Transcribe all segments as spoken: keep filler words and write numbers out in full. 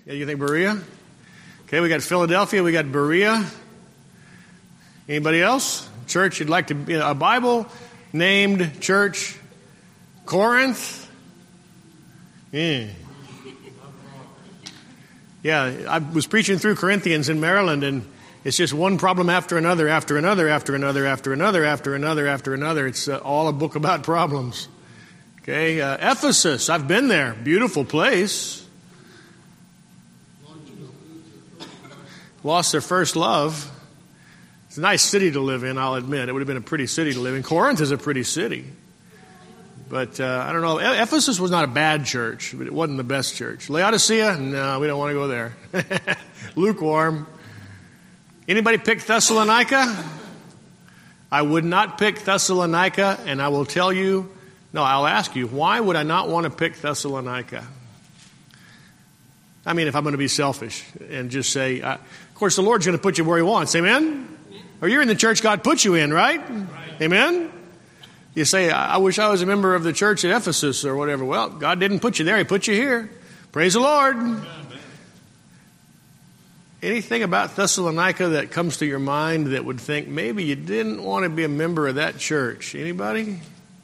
Yeah, you think Berea? Okay, we got Philadelphia, we got Berea. Anybody else? Church you'd like to be a Bible named church? Corinth? Yeah. Yeah, I was preaching through Corinthians in Maryland, and it's just one problem after another, after another, after another, after another, after another, after another. It's uh, all a book about problems. Okay, uh, Ephesus, I've been there. Beautiful place. Lost their first love. It's a nice city to live in, I'll admit. It would have been a pretty city to live in. Corinth is a pretty city. But uh, I don't know. Ephesus was not a bad church, but it wasn't the best church. Laodicea? No, we don't want to go there. Lukewarm. Anybody pick Thessalonica? I would not pick Thessalonica, and I will tell you, no, I'll ask you, why would I not want to pick Thessalonica? I mean, if I'm going to be selfish and just say, uh, of course, the Lord's going to put you where He wants. Amen? Or you're in the church God put you in, right? right. Amen? You say, I wish I was a member of the church at Ephesus or whatever. Well, God didn't put you there. He put you here. Praise the Lord. Amen. Anything about Thessalonica that comes to your mind that would think maybe you didn't want to be a member of that church? Anybody?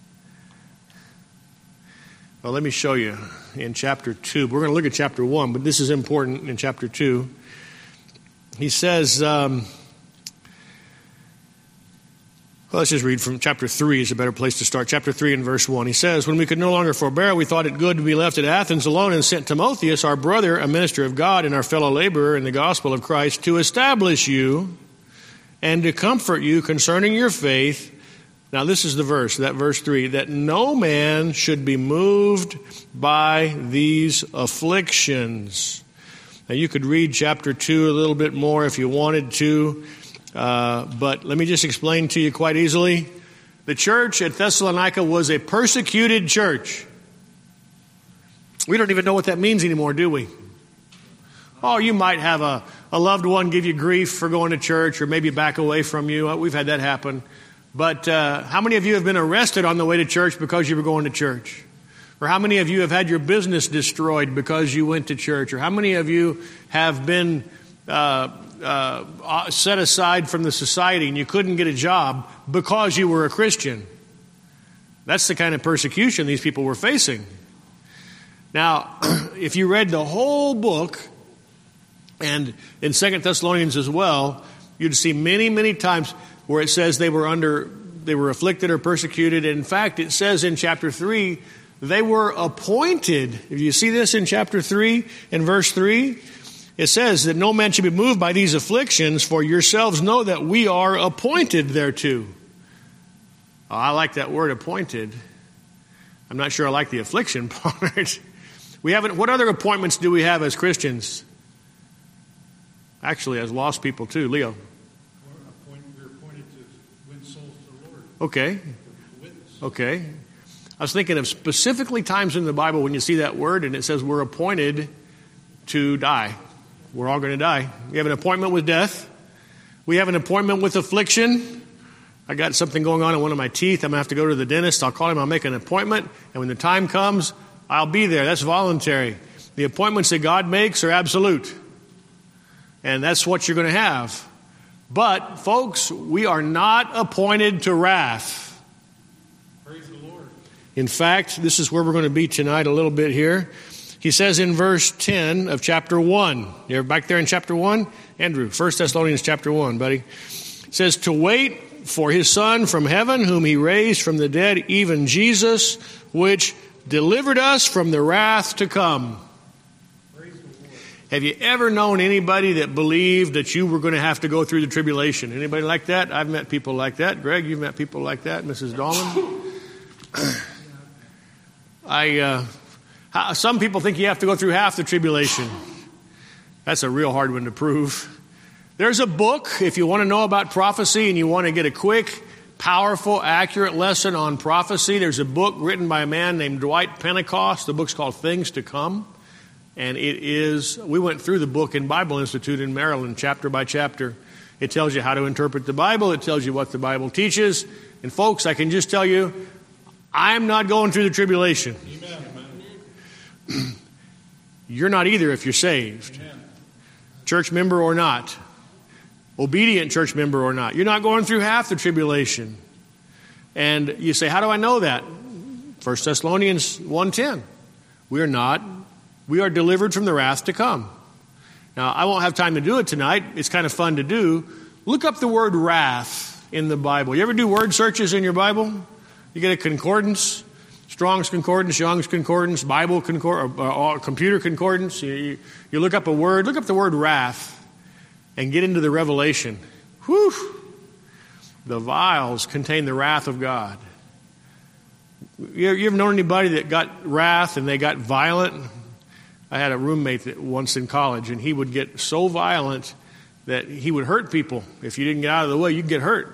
Well, let me show you in chapter two. We're going to look at chapter one, but this is important in chapter two. He says... Um, Well, let's just read from chapter three is a better place to start. Chapter three and verse one. He says, when we could no longer forbear, we thought it good to be left at Athens alone and sent Timotheus, our brother, a minister of God and our fellow laborer in the gospel of Christ, to establish you and to comfort you concerning your faith. Now, this is the verse, that verse three, that no man should be moved by these afflictions. Now, you could read chapter two a little bit more if you wanted to. Uh, but let me just explain to you quite easily. The church at Thessalonica was a persecuted church. We don't even know what that means anymore, do we? Oh, you might have a, a loved one give you grief for going to church or maybe back away from you. We've had that happen. But uh, how many of you have been arrested on the way to church because you were going to church? Or how many of you have had your business destroyed because you went to church? Or how many of you have been... Uh, Uh, set aside from the society and you couldn't get a job because you were a Christian? That's the kind of persecution these people were facing. Now, if you read the whole book, and in Second Thessalonians as well, you'd see many, many times where it says they were under, they were afflicted or persecuted. In fact, it says in chapter three, they were appointed. If you see this in chapter three, in verse three, it says that no man should be moved by these afflictions, for yourselves know that we are appointed thereto. Oh, I like that word, appointed. I'm not sure I like the affliction part. We haven't. What other appointments do we have as Christians? Actually, as lost people too. Leo. We're appointed to win souls to the Lord. Okay. Okay. I was thinking of specifically times in the Bible when you see that word and it says we're appointed to die. We're all going to die. We have an appointment with death. We have an appointment with affliction. I got something going on in one of my teeth. I'm going to have to go to the dentist. I'll call him. I'll make an appointment. And when the time comes, I'll be there. That's voluntary. The appointments that God makes are absolute. And that's what you're going to have. But, folks, we are not appointed to wrath. Praise the Lord. In fact, this is where we're going to be tonight a little bit here. He says in verse ten of chapter one, you're back there in chapter one? Andrew, First Thessalonians chapter one, buddy. It says, to wait for his Son from heaven, whom he raised from the dead, even Jesus, which delivered us from the wrath to come. Praise the Lord. Have you ever known anybody that believed that you were going to have to go through the tribulation? Anybody like that? I've met people like that. Greg, you've met people like that. Missus Dahlman? I... Uh, Some people think you have to go through half the tribulation. That's a real hard one to prove. There's a book, if you want to know about prophecy and you want to get a quick, powerful, accurate lesson on prophecy, there's a book written by a man named Dwight Pentecost. The book's called Things to Come. And it is, we went through the book in Bible Institute in Maryland, chapter by chapter. It tells you how to interpret the Bible. It tells you what the Bible teaches. And folks, I can just tell you, I'm not going through the tribulation. Amen. You're not either if you're saved. Amen. Church member or not. Obedient church member or not. You're not going through half the tribulation. And you say, how do I know that? First Thessalonians one ten. We are not. We are delivered from the wrath to come. Now, I won't have time to do it tonight. It's kind of fun to do. Look up the word wrath in the Bible. You ever do word searches in your Bible? You get a concordance. Strong's Concordance, Young's Concordance, Bible Concordance, or, or computer concordance. You, you, you look up a word, look up the word wrath, and get into the Revelation. Whew! The vials contain the wrath of God. You ever, you ever known anybody that got wrath and they got violent? I had a roommate that once in college, and he would get so violent that he would hurt people. If you didn't get out of the way, you'd get hurt.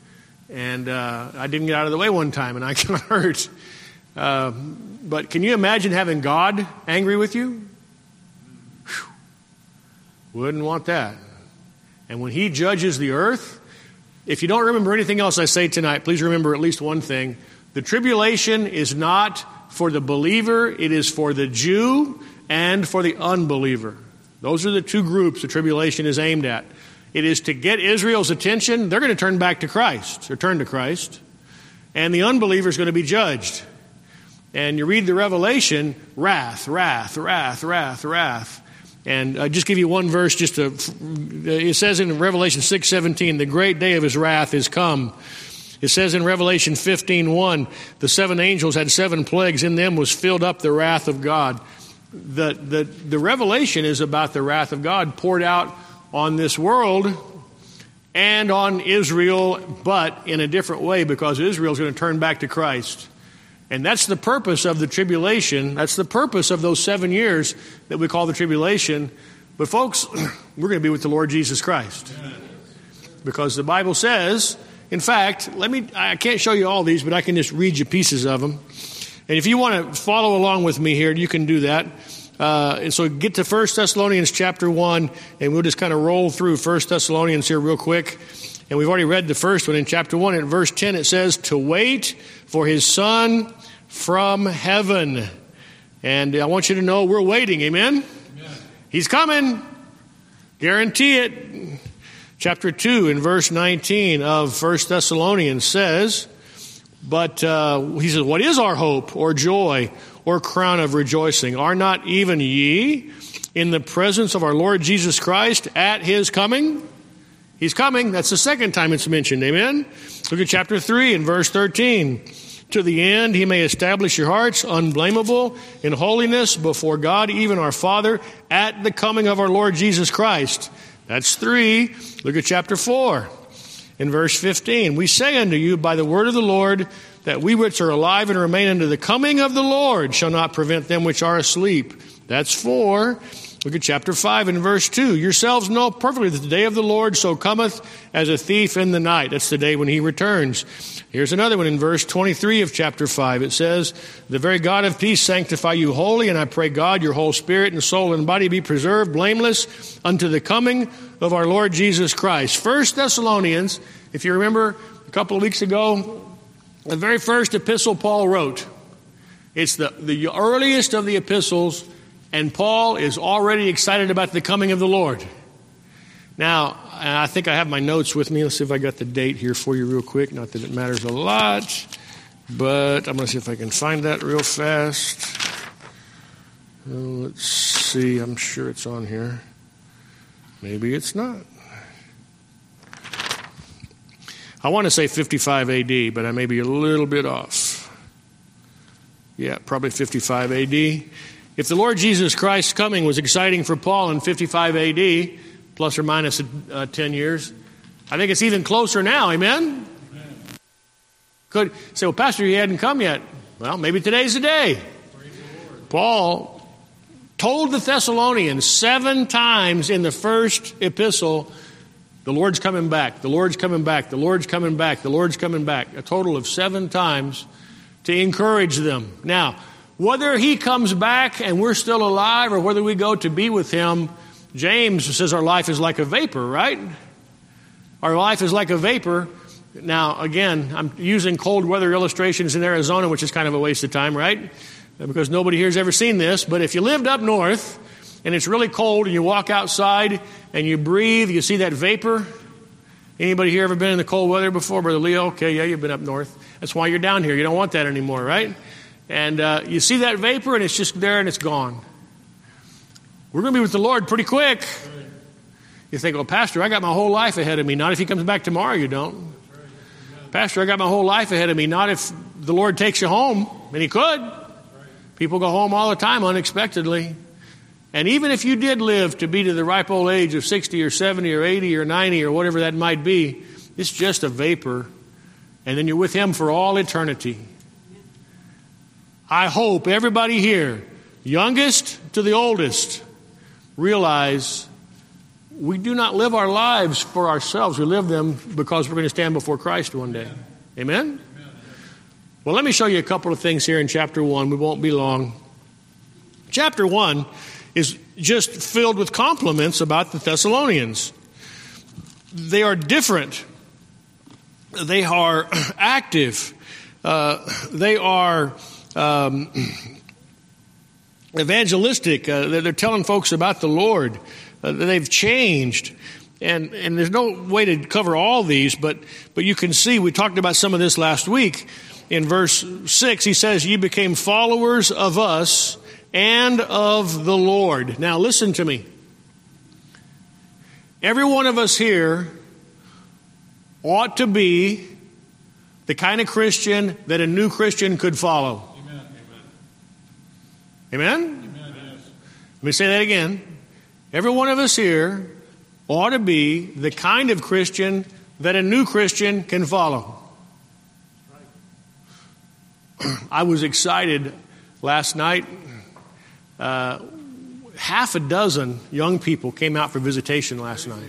And uh, I didn't get out of the way one time, and I got hurt. Uh, but can you imagine having God angry with you? Whew. Wouldn't want that. And when he judges the earth, if you don't remember anything else I say tonight, please remember at least one thing. The tribulation is not for the believer. It is for the Jew and for the unbeliever. Those are the two groups the tribulation is aimed at. It is to get Israel's attention. They're going to turn back to Christ, or turn to Christ. And the unbeliever is going to be judged. And you read the Revelation, wrath, wrath, wrath, wrath, wrath. And I'll just give you one verse. Just to, it says in Revelation six seventeen, the great day of his wrath is come. It says in Revelation fifteen one, the seven angels had seven plagues. In them was filled up the wrath of God. The, the, the Revelation is about the wrath of God poured out on this world and on Israel, but in a different way, because Israel is going to turn back to Christ. And that's the purpose of the tribulation. That's the purpose of those seven years that we call the tribulation. But folks, we're going to be with the Lord Jesus Christ. Because the Bible says, in fact, let me, I can't show you all these, but I can just read you pieces of them. And if you want to follow along with me here, you can do that. Uh, and so get to First Thessalonians chapter one, and we'll just kind of roll through First Thessalonians here real quick. And we've already read the first one in chapter one. In verse ten, it says, to wait for his Son from heaven. And I want you to know we're waiting. Amen? Amen. He's coming. Guarantee it. Chapter two in verse nineteen of First Thessalonians says, but uh, he says, what is our hope or joy or crown of rejoicing? Are not even ye in the presence of our Lord Jesus Christ at his coming? He's coming. That's the second time it's mentioned. Amen? Look at chapter three and verse thirteen. To the end he may establish your hearts unblameable in holiness before God, even our Father, at the coming of our Lord Jesus Christ. That's three. Look at chapter four. In verse fifteen, we say unto you by the word of the Lord that we which are alive and remain unto the coming of the Lord shall not prevent them which are asleep. That's four. Look at chapter five and verse two. Yourselves know perfectly that the day of the Lord so cometh as a thief in the night. That's the day when he returns. Here's another one in verse twenty-three of chapter five. It says, the very God of peace sanctify you wholly, and I pray God your whole spirit and soul and body be preserved blameless unto the coming of our Lord Jesus Christ. First Thessalonians, if you remember a couple of weeks ago, the very first epistle Paul wrote. It's the, the earliest of the epistles. And Paul is already excited about the coming of the Lord. Now, I think I have my notes with me. Let's see if I got the date here for you real quick. Not that it matters a lot, but I'm going to see if I can find that real fast. Uh, let's see. I'm sure it's on here. Maybe it's not. I want to say fifty-five A D, but I may be a little bit off. Yeah, probably fifty-five A D. If the Lord Jesus Christ's coming was exciting for Paul in fifty-five A D, plus or minus uh, ten years, I think it's even closer now. Amen? Amen. Could say, well, Pastor, he hadn't come yet. Well, maybe today's the day. Paul told the Thessalonians seven times in the first epistle, the Lord's coming back, the Lord's coming back, the Lord's coming back, the Lord's coming back. A total of seven times to encourage them. Now, whether he comes back and we're still alive or whether we go to be with him, James says our life is like a vapor, right? Our life is like a vapor. Now, again, I'm using cold weather illustrations in Arizona, which is kind of a waste of time, right? Because nobody here has ever seen this. But if you lived up north and it's really cold and you walk outside and you breathe, you see that vapor. Anybody here ever been in the cold weather before, Brother Leo? Okay, yeah, you've been up north. That's why you're down here. You don't want that anymore, right? And uh, you see that vapor and it's just there and it's gone. We're going to be with the Lord pretty quick. You think, well, Pastor, I got my whole life ahead of me. Not if he comes back tomorrow, you don't. Pastor, I got my whole life ahead of me. Not if the Lord takes you home, and he could. People go home all the time unexpectedly. And even if you did live to be to the ripe old age of sixty or seventy or eighty or ninety or whatever that might be, it's just a vapor. And then you're with him for all eternity. I hope everybody here, youngest to the oldest, realize we do not live our lives for ourselves. We live them because we're going to stand before Christ one day. Amen? Well, let me show you a couple of things here in chapter one. We won't be long. Chapter one is just filled with compliments about the Thessalonians. They are different. They are active. Uh, they are um, evangelistic. Uh, they're telling folks about the Lord. Uh, they've changed. And and there's no way to cover all these, but but you can see, we talked about some of this last week. In verse six, he says, "Ye became followers of us and of the Lord." Now listen to me. Every one of us here ought to be the kind of Christian that a new Christian could follow. Amen? Amen? Amen, yes. Let me say that again. Every one of us here ought to be the kind of Christian that a new Christian can follow. I was excited last night. Uh, half a dozen young people came out for visitation last night.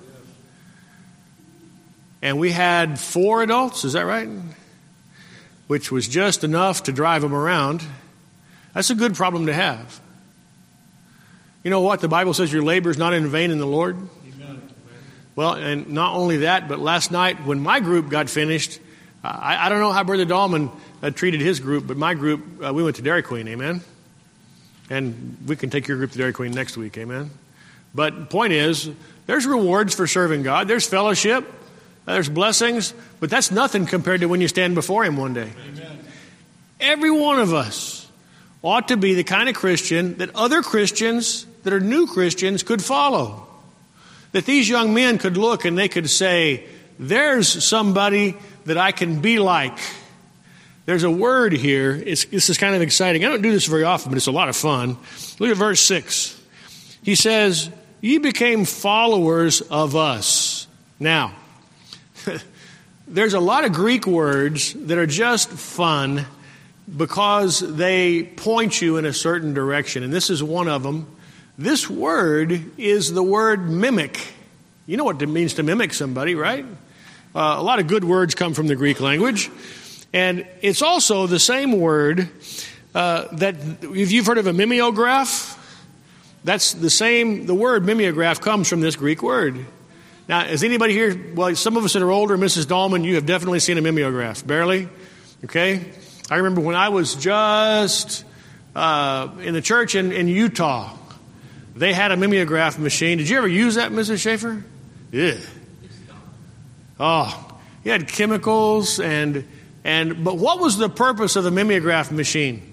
And we had four adults, is that right? Which was just enough to drive them around. That's a good problem to have. You know what? The Bible says your labor is not in vain in the Lord. Amen. Well, and not only that, but last night when my group got finished, I, I don't know how Brother Dahlman uh, treated his group, but my group, uh, we went to Dairy Queen, amen? And we can take your group to Dairy Queen next week, amen? But the point is, there's rewards for serving God. There's fellowship. There's blessings. But that's nothing compared to when you stand before him one day. Amen. Every one of us ought to be the kind of Christian that other Christians that are new Christians could follow. That these young men could look and they could say, there's somebody that I can be like. There's a word here. It's, this is kind of exciting. I don't do this very often, but it's a lot of fun. Look at verse six. He says, "Ye became followers of us." Now, there's a lot of Greek words that are just fun because they point you in a certain direction. And this is one of them. This word is the word mimic. You know what it means to mimic somebody, right? Uh, a lot of good words come from the Greek language. And it's also the same word uh, that, if you've heard of a mimeograph, that's the same, the word mimeograph comes from this Greek word. Now, is anybody here, well, some of us that are older, Missus Dahlman, you have definitely seen a mimeograph. Barely? Okay? I remember when I was just uh, in the church in, in Utah, they had a mimeograph machine. Did you ever use that, Missus Schaefer? Yeah. Oh, you had chemicals and, and, but what was the purpose of the mimeograph machine?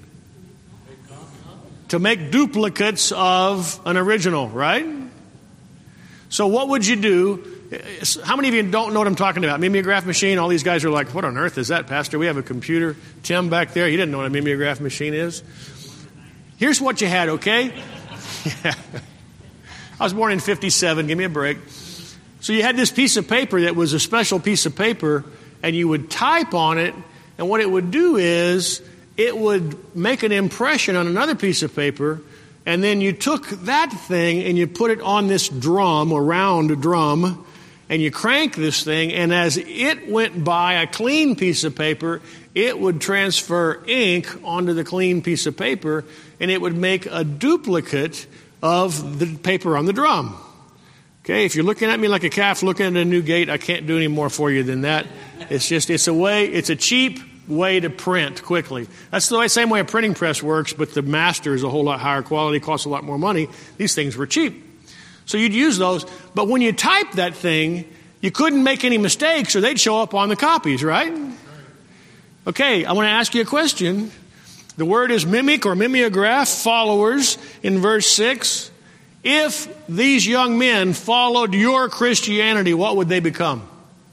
To make duplicates of an original, right? So what would you do? How many of you don't know what I'm talking about? Mimeograph machine, all these guys are like, what on earth is that, Pastor? We have a computer. Tim back there, he didn't know what a mimeograph machine is. Here's what you had, okay? Yeah. I was born in fifty-seven, give me a break. So you had this piece of paper that was a special piece of paper, and you would type on it, and what it would do is it would make an impression on another piece of paper, and then you took that thing and you put it on this drum, a round drum, and you crank this thing, and as it went by a clean piece of paper, it would transfer ink onto the clean piece of paper, and it would make a duplicate of the paper on the drum. Okay, if you're looking at me like a calf looking at a new gate, I can't do any more for you than that. It's just, it's a way, it's a cheap way to print quickly. That's the way, same way a printing press works, but the master is a whole lot higher quality, costs a lot more money. These things were cheap. So you'd use those. But when you type that thing, you couldn't make any mistakes or they'd show up on the copies, right? Okay, I want to ask you a question. The word is mimic or mimeograph, followers, in verse six. If these young men followed your Christianity, what would they become?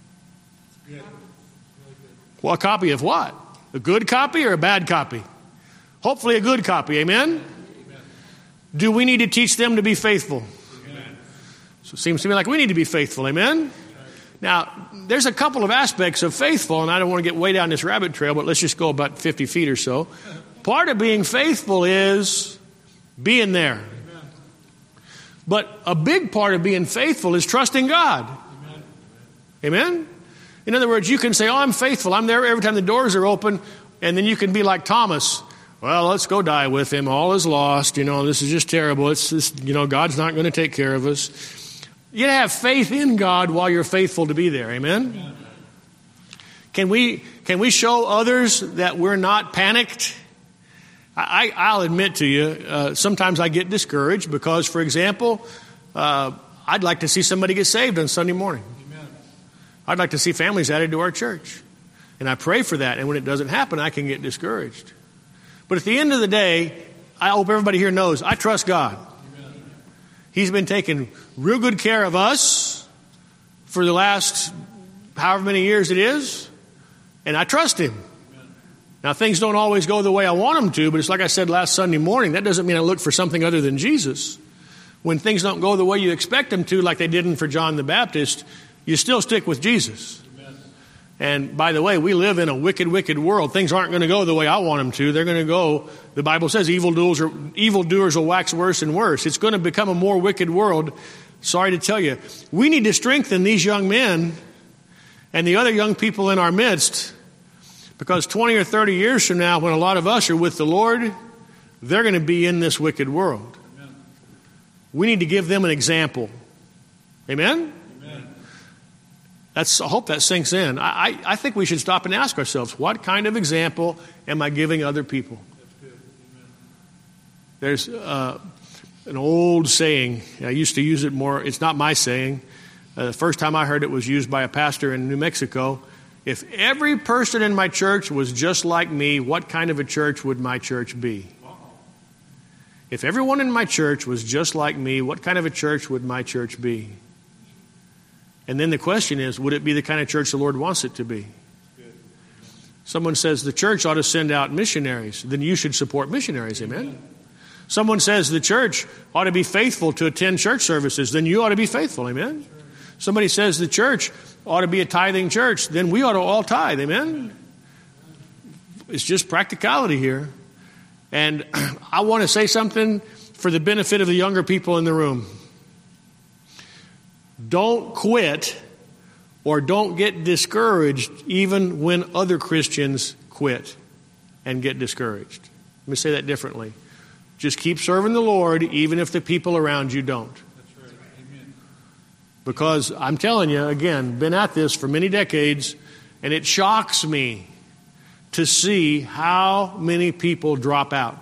Good. Well, a copy of what? A good copy or a bad copy? Hopefully a good copy, amen? Amen. Do we need to teach them to be faithful? Amen. So it seems to me like we need to be faithful, amen? Amen. Now, there's a couple of aspects of faithful, and I don't want to get way down this rabbit trail, but let's just go about fifty feet or so. Part of being faithful is being there. Amen. But a big part of being faithful is trusting God. Amen. Amen? In other words, you can say, oh, I'm faithful. I'm there every time the doors are open. And then you can be like Thomas. Well, let's go die with him. All is lost. You know, this is just terrible. It's just, you know, God's not going to take care of us. You have faith in God while you're faithful to be there. Amen? Amen. Can we, can we show others that we're not panicked? I, I'll admit to you, uh, sometimes I get discouraged because, for example, uh, I'd like to see somebody get saved on Sunday morning. Amen. I'd like to see families added to our church. And I pray for that. And when it doesn't happen, I can get discouraged. But at the end of the day, I hope everybody here knows I trust God. Amen. He's been taking real good care of us for the last however many years it is. And I trust Him. Now, things don't always go the way I want them to, but it's like I said last Sunday morning, that doesn't mean I look for something other than Jesus. When things don't go the way you expect them to, like they didn't for John the Baptist, you still stick with Jesus. Amen. And by the way, we live in a wicked, wicked world. Things aren't going to go the way I want them to. They're going to go, the Bible says, evildoers, are, evildoers will wax worse and worse. It's going to become a more wicked world. Sorry to tell you. We need to strengthen these young men and the other young people in our midst. Because twenty or thirty years from now, when a lot of us are with the Lord, they're going to be in this wicked world. Amen. We need to give them an example. Amen? Amen. That's, I hope that sinks in. I, I, I think we should stop and ask ourselves, what kind of example am I giving other people? That's good. Amen. There's uh, an old saying. I used to use it more. It's not my saying. Uh, the first time I heard it was used by a pastor in New Mexico. If every person in my church was just like me, what kind of a church would my church be? If everyone in my church was just like me, what kind of a church would my church be? And then the question is, would it be the kind of church the Lord wants it to be? Someone says the church ought to send out missionaries. Then you should support missionaries, amen? Someone says the church ought to be faithful to attend church services. Then you ought to be faithful, amen? Somebody says the church ought to be a tithing church, then we ought to all tithe, amen? It's just practicality here. And I want to say something for the benefit of the younger people in the room. Don't quit or don't get discouraged even when other Christians quit and get discouraged. Let me say that differently. Just keep serving the Lord even if the people around you don't. Because I'm telling you, again, been at this for many decades, and it shocks me to see how many people drop out.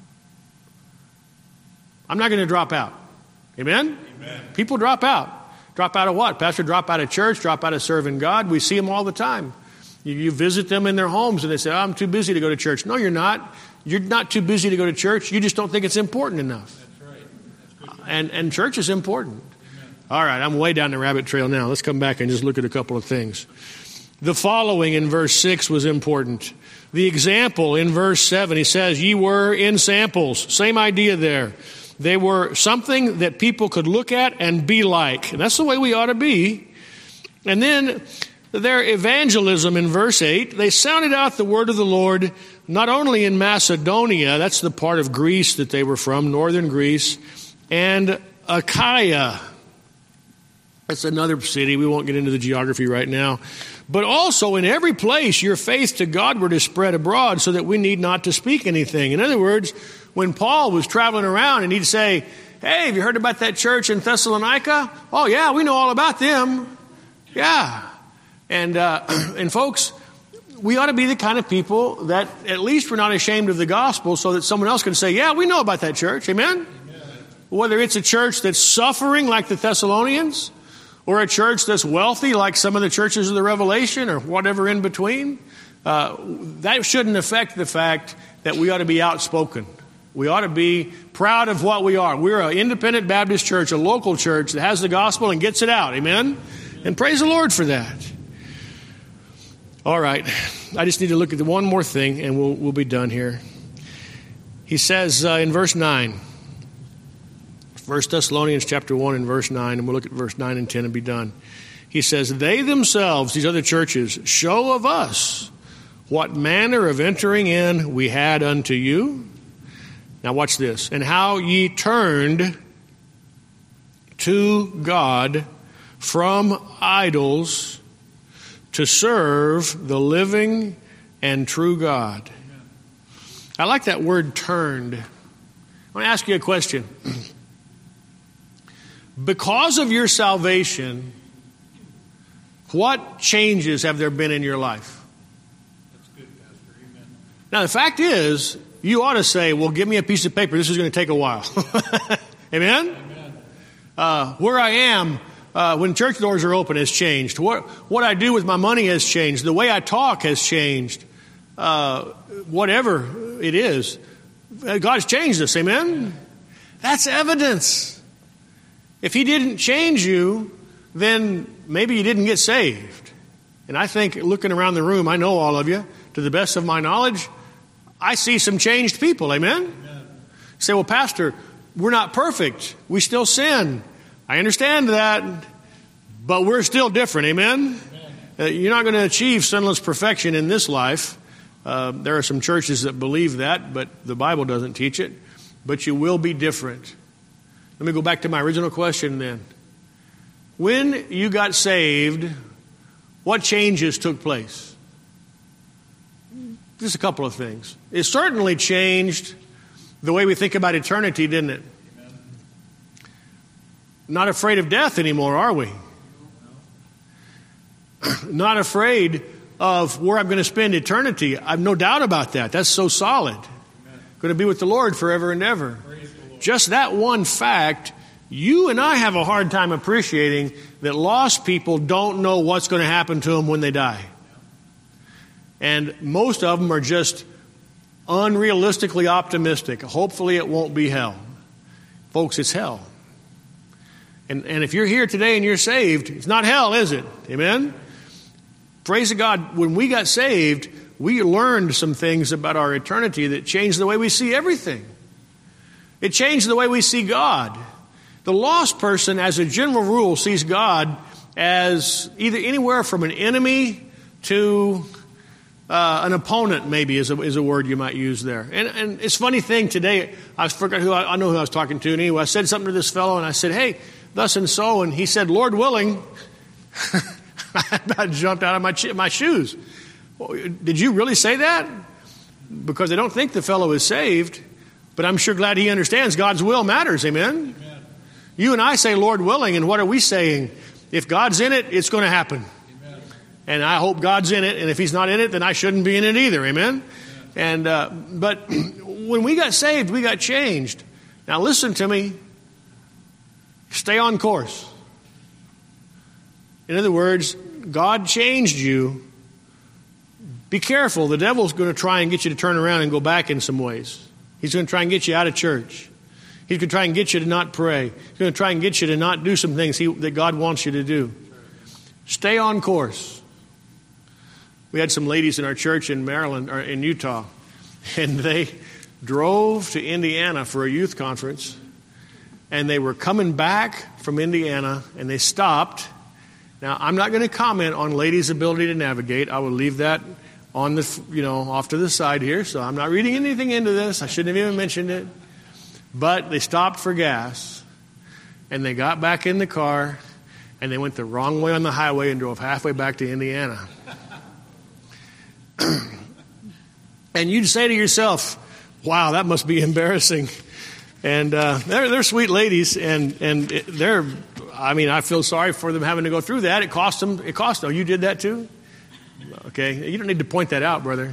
I'm not going to drop out. Amen? Amen? People drop out. Drop out of what? Pastor, drop out of church, drop out of serving God. We see them all the time. You, you visit them in their homes, and they say, oh, I'm too busy to go to church. No, you're not. You're not too busy to go to church. You just don't think it's important enough. That's right. That's good. And, and church is important. All right, I'm way down the rabbit trail now. Let's come back and just look at a couple of things. The following in verse six was important. The example in verse seven, he says, ye were in samples. Same idea there. They were something that people could look at and be like. And that's the way we ought to be. And then their evangelism in verse eight, they sounded out the word of the Lord not only in Macedonia, that's the part of Greece that they were from, northern Greece, and Achaia. That's another city. We won't get into the geography right now. But also in every place your faith to God were to spread abroad so that we need not to speak anything. In other words, when Paul was traveling around and he'd say, hey, have you heard about that church in Thessalonica? Oh, yeah, we know all about them. Yeah. And, uh, and folks, we ought to be the kind of people that at least we're not ashamed of the gospel so that someone else can say, yeah, we know about that church. Amen? Amen. Whether it's a church that's suffering like the Thessalonians, or a church that's wealthy like some of the churches of the Revelation, or whatever in between, uh, that shouldn't affect the fact that we ought to be outspoken. We ought to be proud of what we are. We're an independent Baptist church, a local church that has the gospel and gets it out. Amen? And praise the Lord for that. All right. I just need to look at the one more thing, and we'll, we'll be done here. He says uh, in verse nine, First Thessalonians chapter one and verse nine, and we'll look at verse nine and ten and be done. He says, they themselves, these other churches, show of us what manner of entering in we had unto you. Now watch this. And how ye turned to God from idols to serve the living and true God. I like that word turned. I want to ask you a question. Because of your salvation, what changes have there been in your life? That's good, Pastor. Amen. Now, the fact is, you ought to say, well, give me a piece of paper. This is going to take a while. Amen? Amen. Uh, where I am uh, when church doors are open has changed. What, what I do with my money has changed. The way I talk has changed. Uh, whatever it is. God's changed us. Amen? That's evidence. If he didn't change you, then maybe you didn't get saved. And I think looking around the room, I know all of you. To the best of my knowledge, I see some changed people. Amen? Amen. You say, well, Pastor, we're not perfect. We still sin. I understand that. But we're still different. Amen? Amen. Uh, you're not going to achieve sinless perfection in this life. Uh, there are some churches that believe that, but the Bible doesn't teach it. But you will be different. Let me go back to my original question then. When you got saved, what changes took place? Just a couple of things. It certainly changed the way we think about eternity, didn't it? Amen. Not afraid of death anymore, are we? No. Not afraid of where I'm going to spend eternity. I've no doubt about that. That's so solid. Amen. Going to be with the Lord forever and ever. Just that one fact, you and I have a hard time appreciating that lost people don't know what's going to happen to them when they die. And most of them are just unrealistically optimistic. Hopefully it won't be hell. Folks, it's hell. And, and if you're here today and you're saved, it's not hell, is it? Amen? Praise God. When we got saved, we learned some things about our eternity that changed the way we see everything. It changed the way we see God. The lost person, as a general rule, sees God as either anywhere from an enemy to uh, an opponent, maybe is a, is a word you might use there. And, and it's a funny thing today, I forgot who I, I know who I was talking to. And anyway, I said something to this fellow, and I said, hey, thus and so. And he said, Lord willing. I jumped out of my, my shoes. Did you really say that? Because I don't think the fellow is saved. But I'm sure glad he understands God's will matters. Amen? Amen. You and I say, Lord willing, and what are we saying? If God's in it, it's going to happen. Amen. And I hope God's in it, and if he's not in it, then I shouldn't be in it either. Amen? Amen. And uh, but when we got saved, we got changed. Now listen to me. Stay on course. In other words, God changed you. Be careful. The devil's going to try and get you to turn around and go back in some ways. He's going to try and get you out of church. He's going to try and get you to not pray. He's going to try and get you to not do some things he, that God wants you to do. Stay on course. We had some ladies in our church in Maryland, or in Utah, and they drove to Indiana for a youth conference, and they were coming back from Indiana, and they stopped. Now, I'm not going to comment on ladies' ability to navigate. I will leave that on the, you know, off to the side here. So I'm not reading anything into this. I shouldn't have even mentioned it. But they stopped for gas, and they got back in the car, and they went the wrong way on the highway and drove halfway back to Indiana. And you'd say to yourself, wow, that must be embarrassing. And uh, they're, they're sweet ladies, and, and they're, I mean, I feel sorry for them having to go through that. It cost them, it cost them. You did that too? Okay? You don't need to point that out, brother.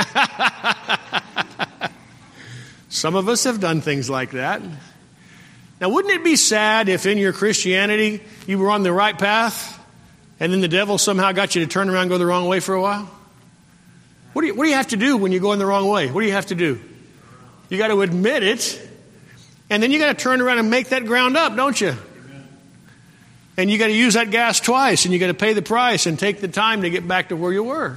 Some of us have done things like that. Now, wouldn't it be sad if in your Christianity you were on the right path and then the devil somehow got you to turn around and go the wrong way for a while? What do you, what do you have to do when you're going the wrong way? What do you have to do? You got to admit it, and then you got to turn around and make that ground up, don't you? And you got to use that gas twice, and you got to pay the price and take the time to get back to where you were.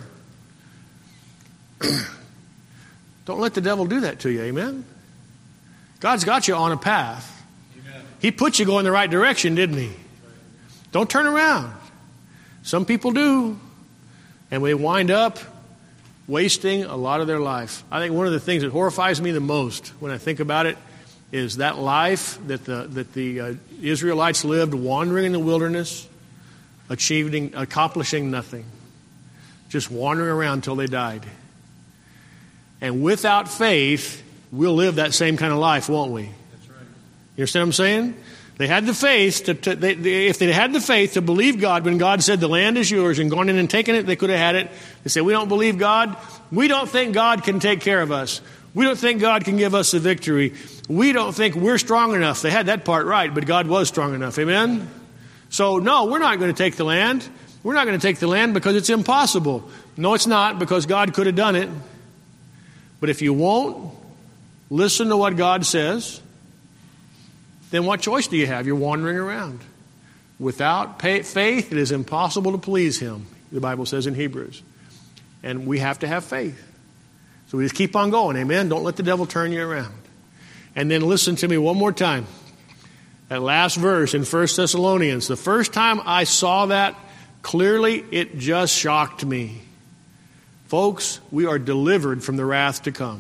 Don't let the devil do that to you, amen? God's got you on a path. He put you going the right direction, didn't he? Don't turn around. Some people do, and they wind up wasting a lot of their life. I think one of the things that horrifies me the most when I think about it is that life that the that the uh, Israelites lived, wandering in the wilderness, achieving, accomplishing nothing, just wandering around until they died. And without faith, we'll live that same kind of life, won't we? That's right. You understand what I'm saying? They had the faith to, to they, they, if they had the faith to believe God when God said the land is yours and gone in and taken it, they could have had it. They say, we don't believe God. We don't think God can take care of us. We don't think God can give us the victory. We don't think we're strong enough. They had that part right, but God was strong enough. Amen? So, no, we're not going to take the land. We're not going to take the land because it's impossible. No, it's not, because God could have done it. But if you won't listen to what God says, then what choice do you have? You're wandering around. Without faith, it is impossible to please Him, the Bible says in Hebrews. And we have to have faith. So we just keep on going, amen? Don't let the devil turn you around. And then listen to me one more time. That last verse in First Thessalonians. The first time I saw that clearly, it just shocked me. Folks, we are delivered from the wrath to come.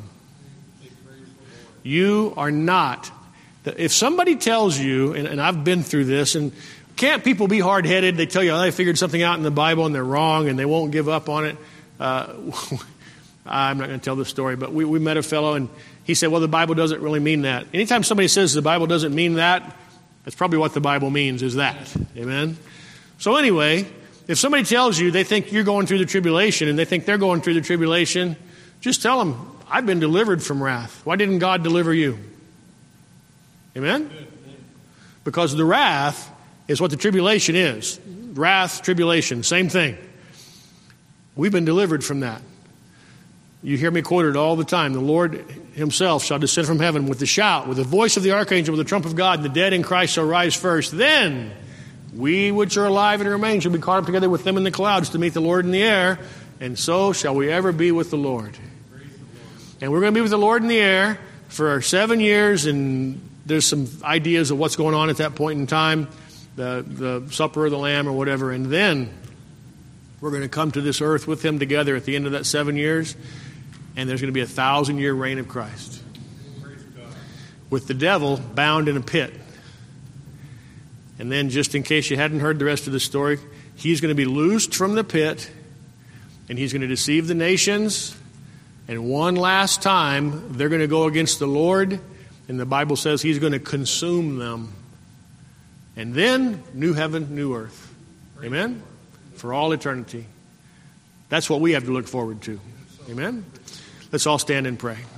You are not. If somebody tells you, and, and I've been through this, and can't people be hard-headed? They tell you, oh, they figured something out in the Bible and they're wrong and they won't give up on it. Uh, I'm not going to tell this story, but we, we met a fellow and he said, well, the Bible doesn't really mean that. Anytime somebody says the Bible doesn't mean that, that's probably what the Bible means, is that. Amen? So anyway, if somebody tells you they think you're going through the tribulation and they think they're going through the tribulation, just tell them, I've been delivered from wrath. Why didn't God deliver you? Amen? Because the wrath is what the tribulation is. Wrath, tribulation, same thing. We've been delivered from that. You hear me quoted all the time. The Lord Himself shall descend from heaven with the shout, with the voice of the archangel, with the trump of God, and the dead in Christ shall rise first. Then we which are alive and remain shall be caught up together with them in the clouds to meet the Lord in the air, and so shall we ever be with the Lord. And we're going to be with the Lord in the air for seven years, and there's some ideas of what's going on at that point in time, the, the supper of the Lamb or whatever, and then we're going to come to this earth with Him together at the end of that seven years, and there's going to be a thousand-year reign of Christ with the devil bound in a pit. And then, just in case you hadn't heard the rest of the story, he's going to be loosed from the pit, and he's going to deceive the nations, and one last time they're going to go against the Lord, and the Bible says He's going to consume them. And then, new heaven, new earth. Amen? For all eternity. That's what we have to look forward to. Amen? Let's all stand and pray.